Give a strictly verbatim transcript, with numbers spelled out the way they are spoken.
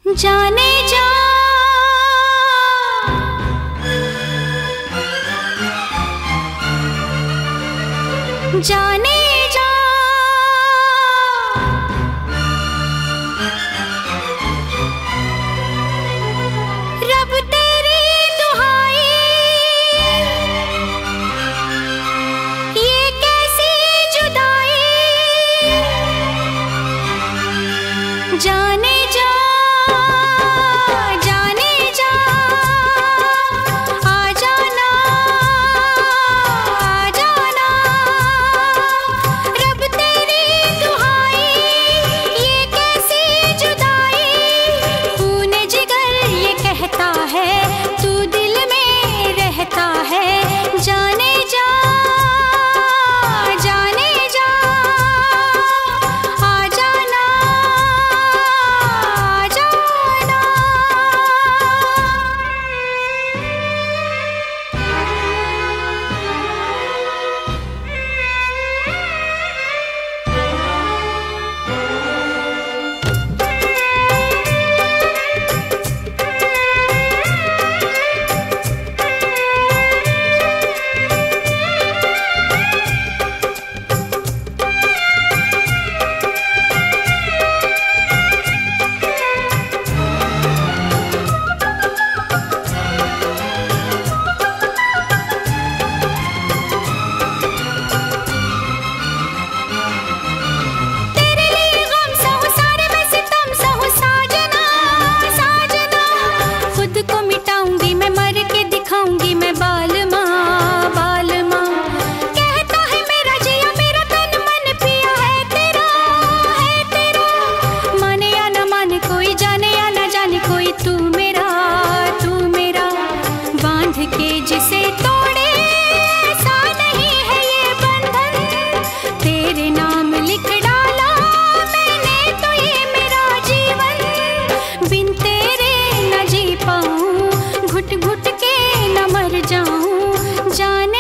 जाने जा जाने जा रब तेरी दुहाई, ये कैसी जुदाई। जाने जा जाने जा आ जाना आ जाना रब तेरी दुहाई, ये कैसी जुदाई। खून जिगर ये कहता है तू दिल में रहता है। जाने जा जाने जा आ जाना आ जाना। जिसे तोड़े ऐसा नहीं है ये बंधन, तेरे नाम लिख डाला मैंने तो ये मेरा जीवन। बिन तेरे न जी पाऊं, घुट घुट के न मर जाऊं। जाने